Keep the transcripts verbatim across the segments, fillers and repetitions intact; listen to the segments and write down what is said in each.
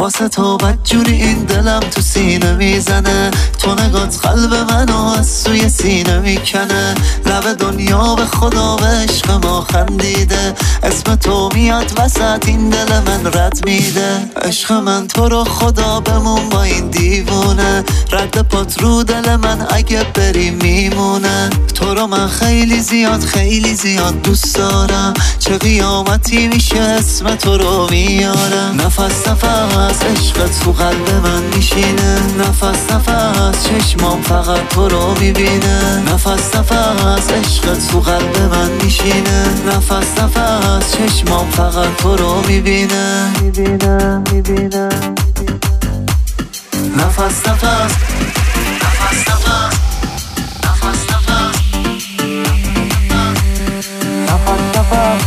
واسه تو بدجوری این دلم تو سینه میزنه، تو نگات قلب منو از سوی سینه میکنه. لب دنیا به خدا به عشق ما خندیده، اسم تو میاد وسط این دل من رد میده. عشق من تو رو خدا بمون با این دیوونه، رد پات رو دل من اگه بری میمونه. تو رو من خیلی زیاد خیلی زیاد دوست دارم، چه قیامتی میشه اسم تو رو میارم. نفس نفس عشقت تو قلب من میشینه، نفس نفس چشمام فقط تو رو میبینه. نفس نفس عشقت تو قلب من میشینه، نفس نفس چشمام فقط تو رو میبینه میبینه میبینه. نفس نفس نفس نفس نفس نفس نفس نفس.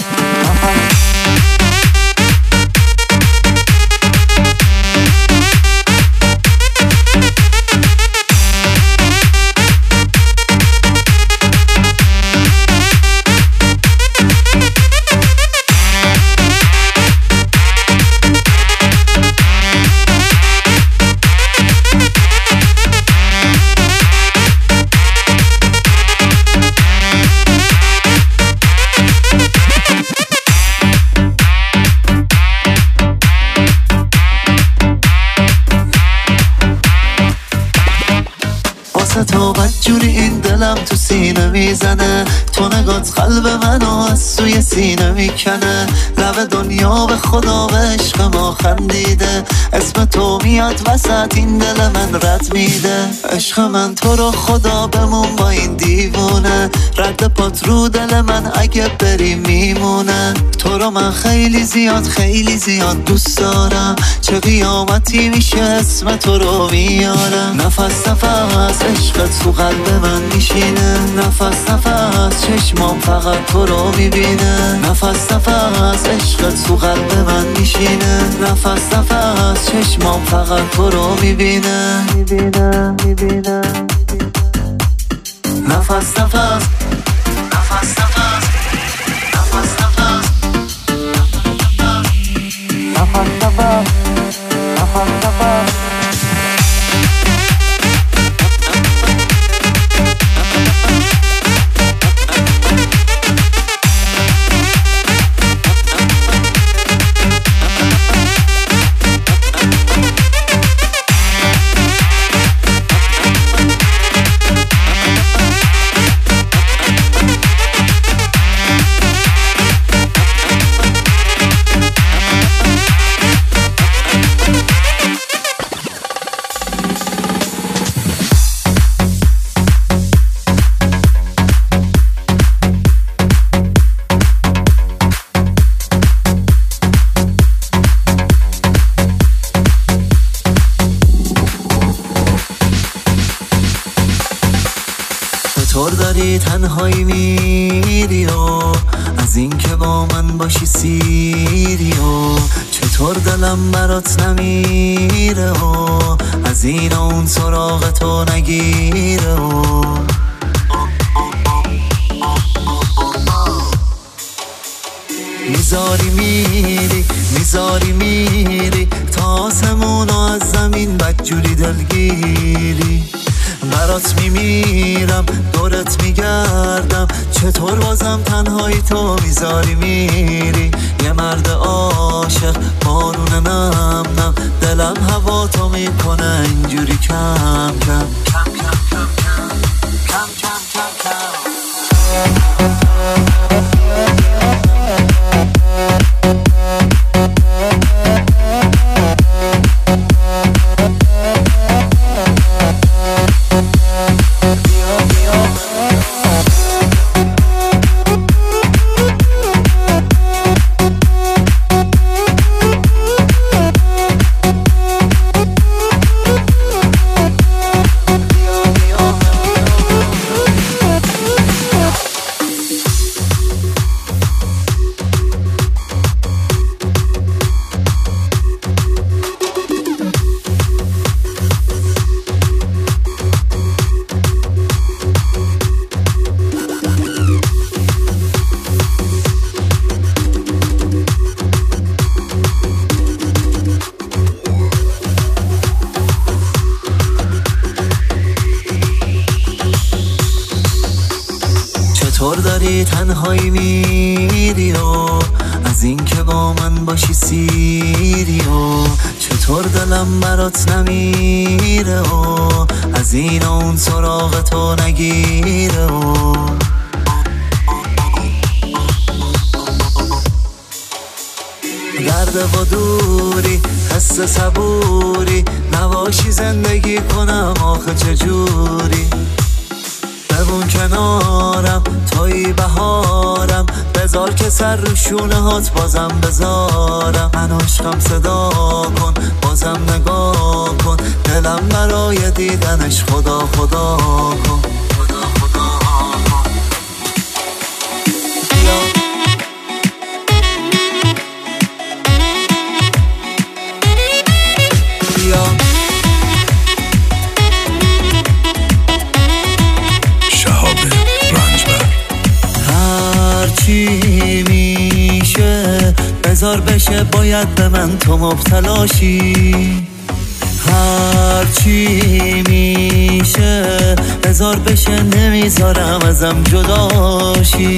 تو بدجوری این دلم تو سینه میزنه، تو نگات قلب منو از سوی سینه میکنه. لب دنیا به خدا به عشق ما خندیده، اسم تو میاد وسط این دل من رد میده. عشق من تو رو خدا بمون با این دیوونه، رد پات رو دل من اگه بری میمونه. تو رو من خیلی زیاد خیلی زیاد دوست دارم، چه قیامتی میشه اسم تو رو میارم. نفس نفس عشقت تو قلب من میشینه، نفس نفس چشمام فقط تو رو میبینه. نفس نفس عشقت تو قلب من میشینه، نفس نفس چشمام فقط تو رو میبینه میبینه میبینه. نفس نفس نفس نفس نفس نفس نفس نفس نفس. چطور داری تنهایی میری و از این که با من باشی سیری و چطور دلم برات نمیره و از این اون سراغ تو نگیره و میذاری میری میذاری میری تا آسمونو از زمین بدجوری دلگیری. برات میمیرم دورت میگردم، چطور بازم تنهایی تو میذاری میری. یه مرد عاشق بارون نم نم، دلم هوا تو میکنه اینجوری کم کم کم کم کم کم کم کم کم. وقتی تنهایی میری و از این که با من باشی سیری و چطور دلم برات نمیره و از این اون سراغ تو نگیره و درد و دوری حس صبوری نباشی زندگی کنم آخه چجوری بمون کنارم توی بهارم بذار که سر رو شونه هات بازم بذارم من عشقم صدا کن بازم نگاه کن دلم برای دیدنش خدا خدا کن خدا خدا کن بیا بیا شهاب رنجبر هرچی میشه بذار بشه باید به من تو مبتلاشی هرچی میشه بذار بشه نمیذارم ازم جداشی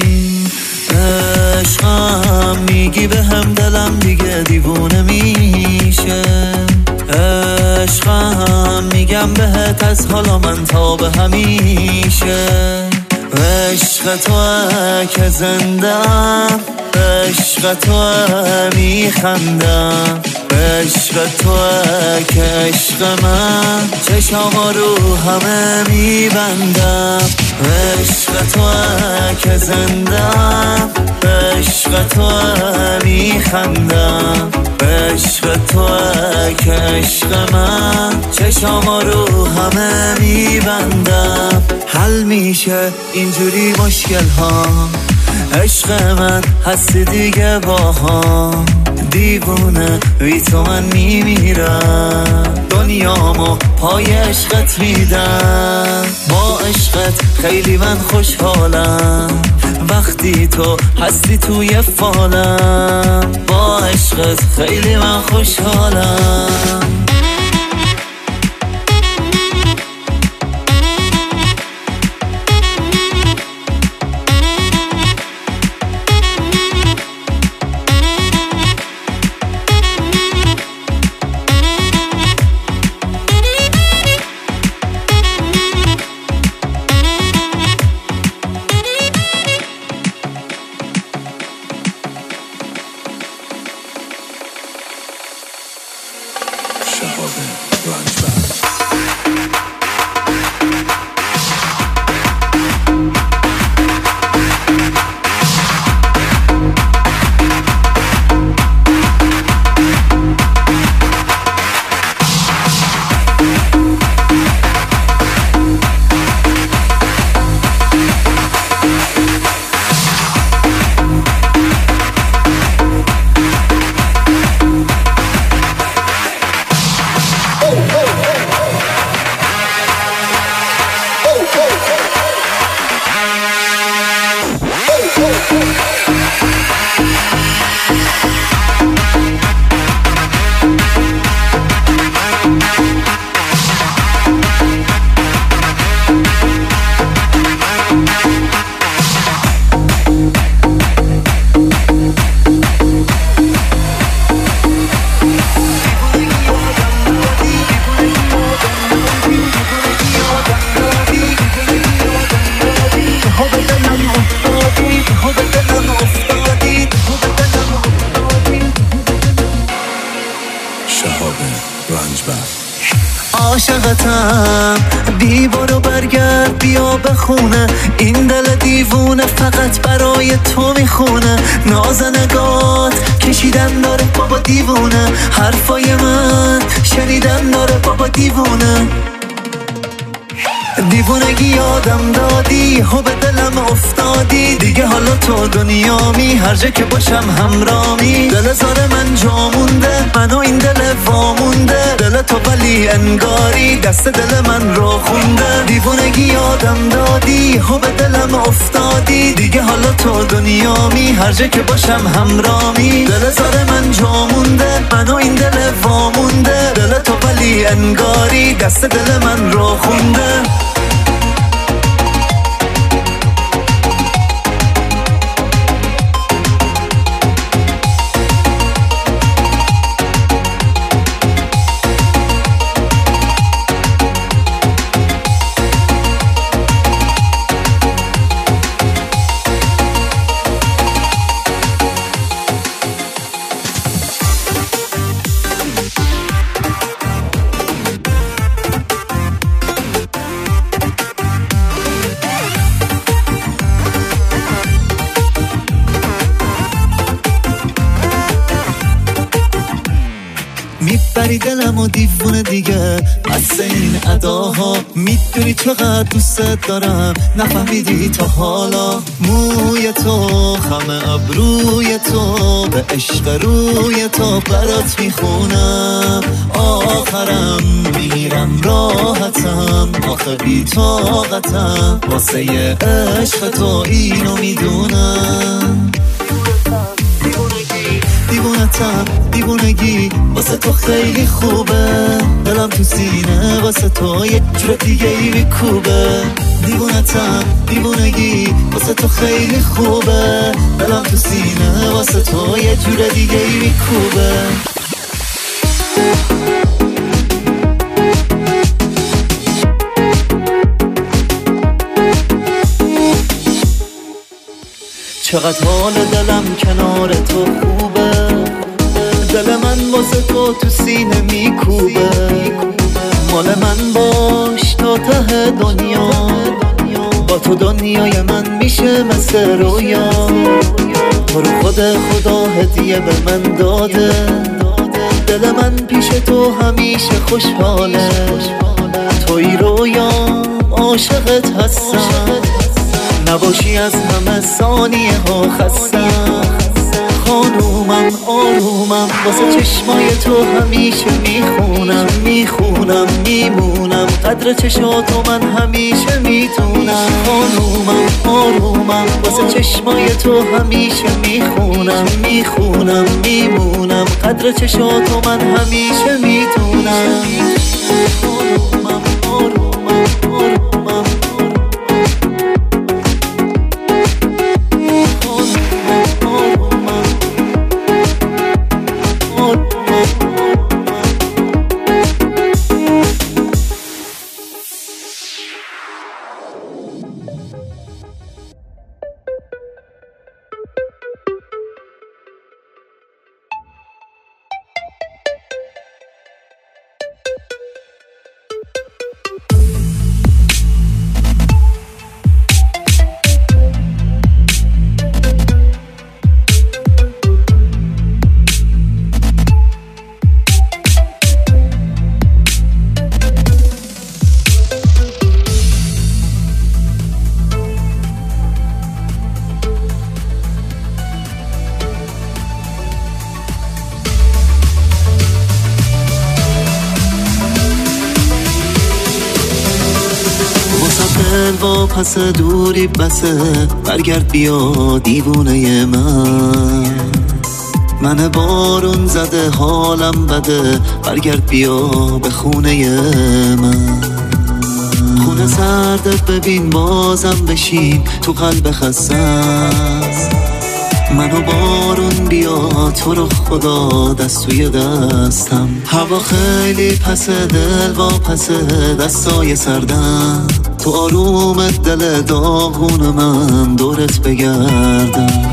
عشقم میگی به هم دلم دیگه دیوونه میشه عشقم میگم بهت از حالا من تا به همیشه عشق توه که زندم عشق توه میخندم عشق توه که عشق من چشام رو همه میبندم عشق توه که زندم عشق توه میخندم عشق توه که عشق من چشام رو همه میبندم حل میشه اینجوری مشکل ها عشق من هستی دیگه با هم دیوونه بی تو من میمیرم دنیامو پای عشقت میدم با عشقت خیلی من خوشحالم وقتی تو هستی توی فالم با عشقت خیلی من خوشحالم شهاب رنجبر عاشقتم بی برو برگرد بیا به خونه این دل دیوونه فقط برای تو میخونه ناز نگات کشیدن داره بابا دیوونه حرفای من شنیدن داره بابا دیوونه دیوونگی یادم دادی هو به دلم افتادی دیگه حالا تو دنیامی هر جا که باشم همرامی دل زار من جا مونده من و این دل وامونده دل تو ولی انگاری دست دل من رو خونده دیوونگی یادم دادی هو به دلم افتادی دیگه حالا تو دنیامی هر جا که باشم همرامی دل زار من جا مونده من و این دل وامونده دل تو ولی انگاری دست دل من رو خونده بری دلم و دیوونه دیگه بس این اداها. میدونی چقدر دوست دارم نفهمیدی تا حالا. موی تو خم ابروی تو به عشق روی تو برات میخونم. آخرم میرم راحتم آخه بی طاقتم واسه عشق تو اینو میدونم. دیوونتم دیوونگی واسه تو خیلی خوبه. دلم تو سینه واسه تو یه جور دیگه ای میکوبه. دیوونتم دیوونگی واسه تو خیلی خوبه. دلم تو سینه واسه تو یه جور دیگه ای میکوبه. چقدر حال دلم کنار تو خوبه. دل من واسه تو تو سینه میکوبه. مال من باش تا ته دنیا. با تو دنیای من میشه مثل رویا. تو رو خود خدا هدیه به من داده. دل من پیش تو همیشه خوشحاله. توی رویا عاشقت هستم. نباشی از همه ثانیه ها خستم. خانومم آرومم واسه چشمای تو همیشه میخونم. میخونم میمونم قدر چشاتو من همیشه میتونم. خانومم آرومم واسه چشمای تو همیشه میخونم. میخونم میمونم قدر چشاتو من همیشه میتونم. خانومم آرومم آرومم با پس دوری بسه. برگرد بیا دیوونه من. من بارون زده حالم بده. برگرد بیا به خونه من. خونه سرد ببین بازم بشین تو قلب خستم. منو بارون بیا تو رو خدا دست توی دستم. هوا خیلی پسه دل با پسه دستای سردم. تو آروم دل داغون من دورت بگردم.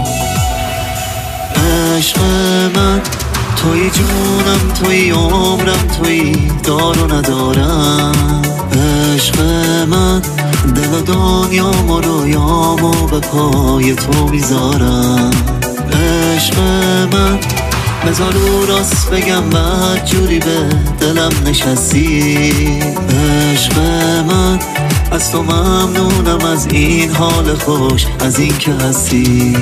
عشق من توی جونم توی عمرم توی دار و ندارم. عشق من دل دنیام و رویامو به پای تو میذارم. عشق من بذار رو راست بگم بعد جوری به دلم نشستی. عشق من از تو ممنونم از این حال خوش از این که هستی.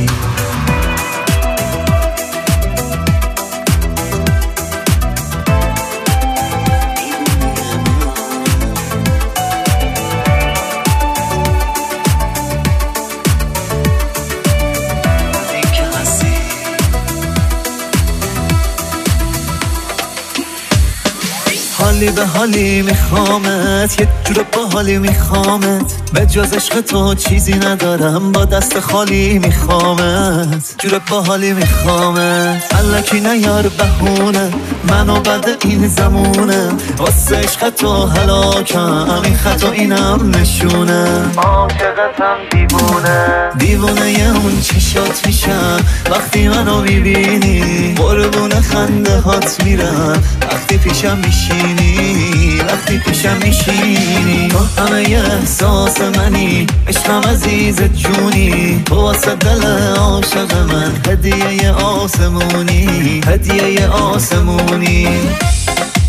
حالی به حالی میخوامت یه جور با حالی میخوامت. به جز عشق تو چیزی ندارم با دست خالی میخوامت. جور با حالی میخوامت الکی نیار بهونه. منو بعد این زمونه واسه عشق تو هلاکم. این خط و اینم نشونه عاشقتم دیوونه. دیوونه یه اون چشات میشم وقتی منو میبینی. قربون خنده هات میرم وقتی پیشم میشینی. وقتی پیشم میشینی تو همه احساس منی. عشقم عزیز جونی. تو واسه دل عاشق من هدیه آسمونی. هدیه آسمونی.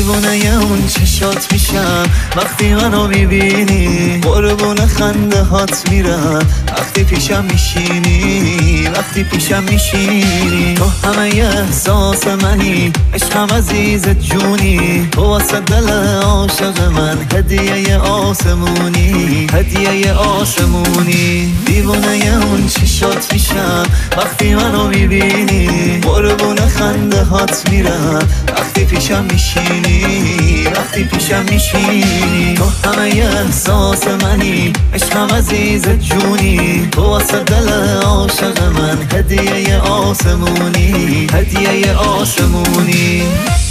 دیوونه اون چشات میشم وقتی منو میبینی، قربون خنده هات میرم وقتی پیشم میشینی، وقتی پیشم میشینی. تو همه احساس منی، عشقم عزیز جونی، تو واسه دل عاشق من هدیه آسمونی، هدیه آسمونی. دیوونه اون چشات میشم وقتی منو میبینی، قربون خنده هات میرم وقتی پیشم میشینی، وقتی پیشم میشینی. تو همه احساس منی، عشقم عزیز جونی، تو واسه دل عاشق من هدیه آسمونی، هدیه آسمونی.